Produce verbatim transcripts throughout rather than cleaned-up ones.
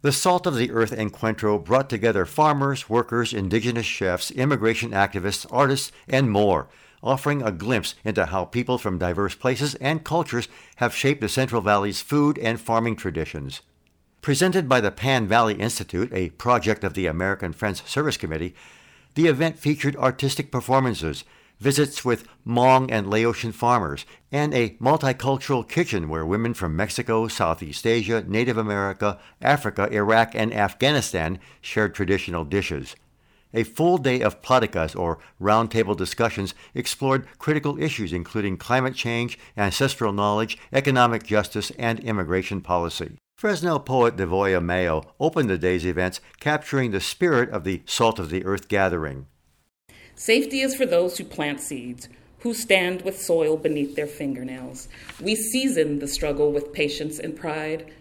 The Salt of the Earth Encuentro brought together farmers, workers, indigenous chefs, immigration activists, artists, and more, offering a glimpse into how people from diverse places and cultures have shaped the Central Valley's food and farming traditions. Presented by the Pan Valley Institute, a project of the American Friends Service Committee, the event featured artistic performances, visits with Hmong and Laotian farmers, and a multicultural kitchen where women from Mexico, Southeast Asia, Native America, Africa, Iraq, and Afghanistan shared traditional dishes. A full day of platicas, or roundtable discussions, explored critical issues including climate change, ancestral knowledge, economic justice, and immigration policy. Fresno poet Devoya Mayo opened the day's events, capturing the spirit of the Salt of the Earth gathering. Safety is for those who plant seeds, who stand with soil beneath their fingernails. We season the struggle with patience and pride.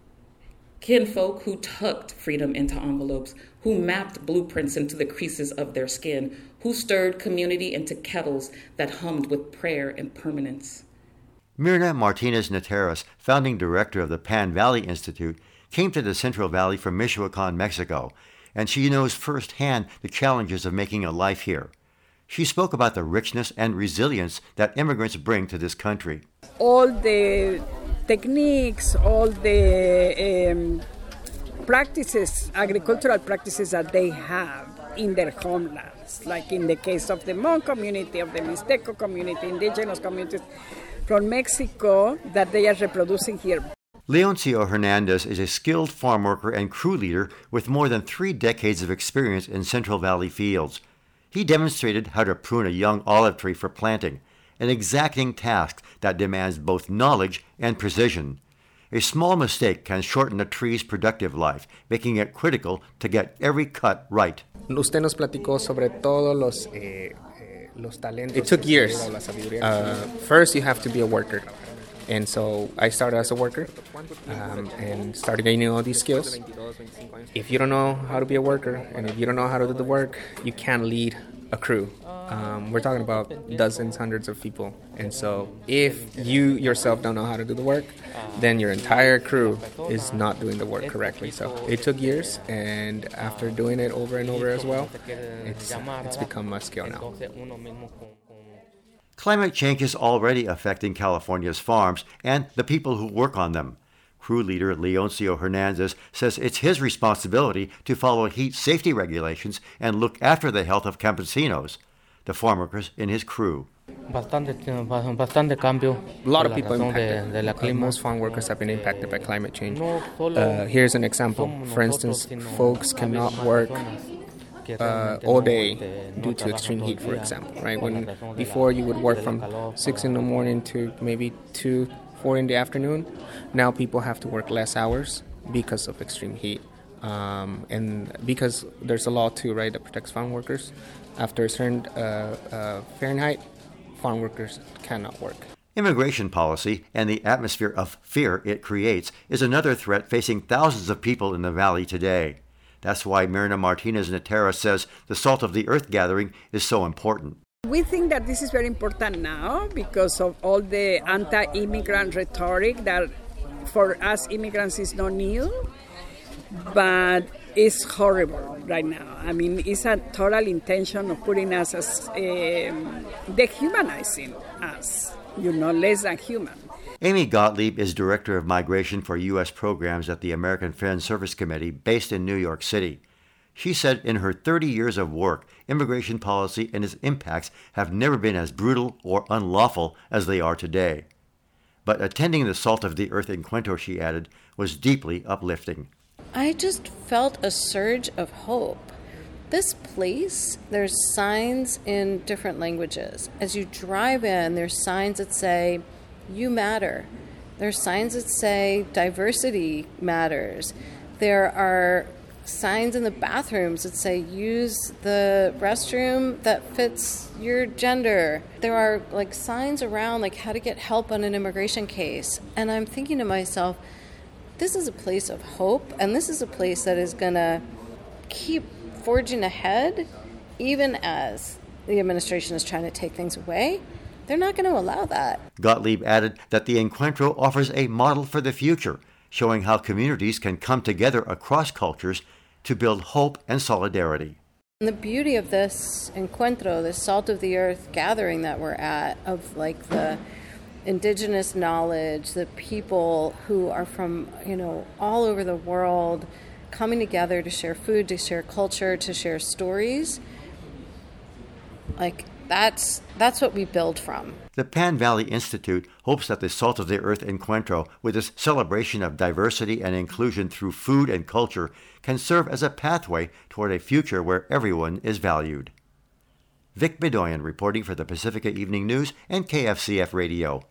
Kinfolk who tucked freedom into envelopes, who mapped blueprints into the creases of their skin, who stirred community into kettles that hummed with prayer and permanence. Mirna Martinez-Nateras, founding director of the Pan Valley Institute, came to the Central Valley from Michoacan, Mexico, and she knows firsthand the challenges of making a life here. She spoke about the richness and resilience that immigrants bring to this country. All the techniques, all the um, practices, agricultural practices that they have in their homelands, like in the case of the Hmong community, of the Mixteco community, indigenous communities from Mexico, that they are reproducing here. Leoncio Hernandez is a skilled farm worker and crew leader with more than three decades of experience in Central Valley fields. He demonstrated how to prune a young olive tree for planting, an exacting task that demands both knowledge and precision. A small mistake can shorten a tree's productive life, making it critical to get every cut right. Usted nos platicó sobre todos los, eh, eh, los talentos. It took years. Uh, first, you have to be a worker. And so I started as a worker um, and started gaining all these skills. If you don't know how to be a worker and if you don't know how to do the work, you can't lead a crew. Um, we're talking about dozens, hundreds of people. And so if you yourself don't know how to do the work, then your entire crew is not doing the work correctly. So it took years, and after doing it over and over as well, it's, it's become a skill now. Climate change is already affecting California's farms and the people who work on them. Crew leader Leoncio Hernandez says it's his responsibility to follow heat safety regulations and look after the health of campesinos, the farm workers in his crew. A lot of people impacted. Most farm workers have been impacted by climate change. Uh, here's an example. For instance, folks cannot work Uh, all day due to extreme heat, for example, right? When before you would work from six in the morning to maybe two, four in the afternoon, now people have to work less hours because of extreme heat, um, and because there's a law too, right, that protects farm workers. After a certain uh, uh, Fahrenheit, farm workers cannot work. Immigration policy and the atmosphere of fear it creates is another threat facing thousands of people in the valley today. That's why Mirna Martinez-Nateras says the Salt of the Earth gathering is so important. We think that this is very important now because of all the anti-immigrant rhetoric that for us immigrants is not new, but it's horrible right now. I mean, it's a total intention of putting us as um, dehumanizing us, you know, less than human. Amy Gottlieb is Director of Migration for U S Programs at the American Friends Service Committee based in New York City. She said in her thirty years of work, immigration policy and its impacts have never been as brutal or unlawful as they are today. But attending the Salt of the Earth Encuentro, she added, was deeply uplifting. I just felt a surge of hope. This place, there's signs in different languages. As you drive in, there's signs that say, "You matter." There's signs that say diversity matters. There are signs in the bathrooms that say use the restroom that fits your gender. There are like signs around like how to get help on an immigration case. And I'm thinking to myself, this is a place of hope, and this is a place that is going to keep forging ahead even as the administration is trying to take things away. They're not going to allow that. Gottlieb added that the Encuentro offers a model for the future, showing how communities can come together across cultures to build hope and solidarity. And the beauty of this encuentro, this Salt of the Earth gathering that we're at, of like the indigenous knowledge, the people who are from, you know, all over the world coming together to share food, to share culture, to share stories, like that's that's what we build from. The Pan Valley Institute hopes that the Salt of the Earth Encuentro, with its celebration of diversity and inclusion through food and culture, can serve as a pathway toward a future where everyone is valued. Vic Bedoyan reporting for the Pacifica Evening News and K F C F Radio.